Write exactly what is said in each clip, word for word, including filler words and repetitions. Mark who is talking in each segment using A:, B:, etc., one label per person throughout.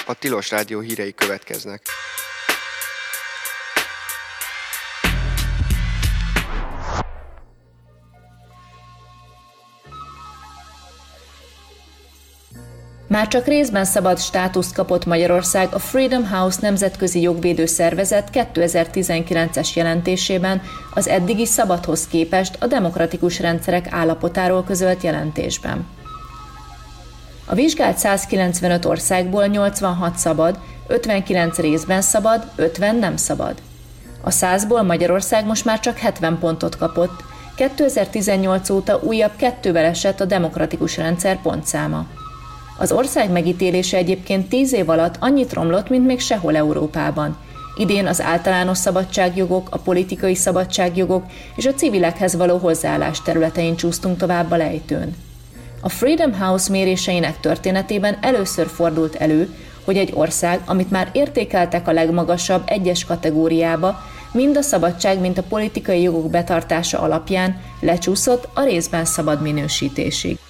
A: A Tilos Rádió hírei következnek.
B: Már csak részben szabad státuszt kapott Magyarország a Freedom House nemzetközi jogvédő szervezet kétezer-tizenkilences jelentésében az eddigi szabadhoz képest a demokratikus rendszerek állapotáról közölt jelentésben. A vizsgált százkilencvenöt országból nyolcvanhat szabad, ötvenkilenc részben szabad, ötven nem szabad. A százból Magyarország most már csak hetven pontot kapott, kétezer-tizennyolc óta újabb kettővel esett a demokratikus rendszer pontszáma. Az ország megítélése egyébként tíz év alatt annyit romlott, mint még sehol Európában. Idén az általános szabadságjogok, a politikai szabadságjogok és a civilekhez való hozzáállás területein csúsztunk tovább a lejtőn. A Freedom House méréseinek történetében először fordult elő, hogy egy ország, amit már értékeltek a legmagasabb egyes kategóriába, mind a szabadság, mint a politikai jogok betartása alapján lecsúszott a részben szabad minősítésig.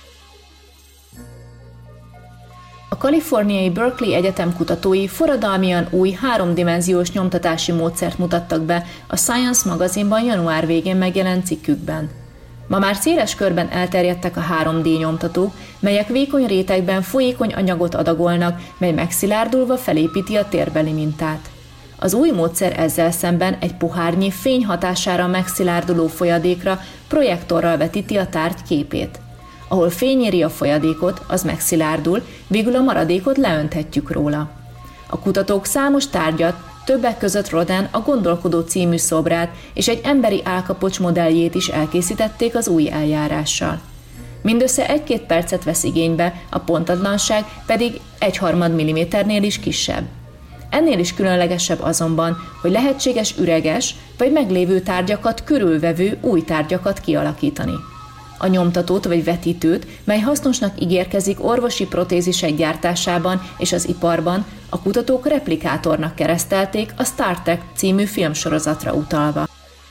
B: A kaliforniai Berkeley Egyetem kutatói forradalmian új háromdimenziós nyomtatási módszert mutattak be a Science magazinban január végén megjelent cikkükben. Ma már széles körben elterjedtek a három dé nyomtatók, melyek vékony rétegben folyékony anyagot adagolnak, mely megszilárdulva felépíti a térbeli mintát. Az új módszer ezzel szemben egy pohárnyi fény hatására megszilárduló folyadékra projektorral vetíti a tárgy képét. Ahol fény éri a folyadékot, az megszilárdul, végül a maradékot leönthetjük róla. A kutatók számos tárgyat, többek között Rodin a Gondolkodó című szobrát és egy emberi állkapocs modelljét is elkészítették az új eljárással. Mindössze egy-két percet vesz igénybe, a pontatlanság pedig egyharmad milliméternél is kisebb. Ennél is különlegesebb azonban, hogy lehetséges üreges vagy meglévő tárgyakat körülvevő új tárgyakat kialakítani. A nyomtatót vagy vetítőt, mely hasznosnak ígérkezik orvosi protézisek gyártásában és az iparban, a kutatók replikátornak keresztelték a Star Trek című filmsorozatra utalva.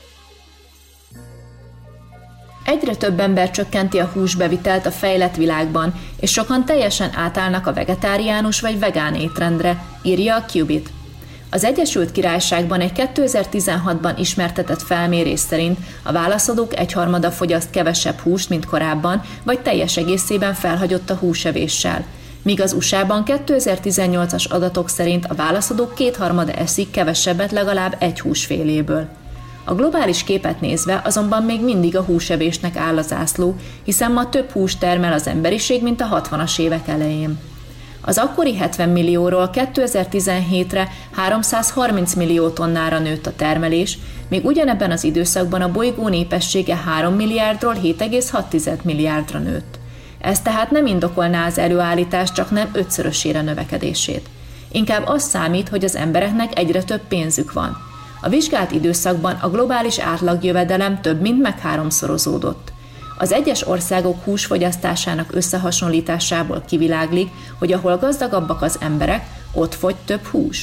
B: Egyre több ember csökkenti a húsbevitelt a fejlett világban, és sokan teljesen átállnak a vegetáriánus vagy vegán étrendre, írja a Qubit. Az Egyesült Királyságban egy kétezer-tizenhatban ismertetett felmérés szerint a válaszadók egyharmada fogyaszt kevesebb húst, mint korábban, vagy teljes egészében felhagyott a húsevéssel, míg az u es á-ban kétezer-tizennyolcas adatok szerint a válaszadók kétharmada eszik kevesebbet legalább egy húsféléből. A globális képet nézve azonban még mindig a húsevésnek áll a zászló, hiszen ma több húst termel az emberiség, mint a hatvanas évek elején. Az akkori hetven millióról kétezer-tizenhétre háromszázharminc millió tonnára nőtt a termelés, még ugyanebben az időszakban a bolygó népessége három milliárdról hét egész hat milliárdra nőtt. Ez tehát nem indokolná az előállítás csak nem ötszörösére növekedését. Inkább az számít, hogy az embereknek egyre több pénzük van. A vizsgált időszakban a globális átlagjövedelem több mint megháromszorozódott. Az egyes országok húsfogyasztásának összehasonlításából kiviláglik, hogy ahol gazdagabbak az emberek, ott fogy több hús.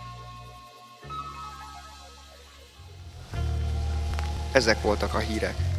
A: Ezek voltak a hírek.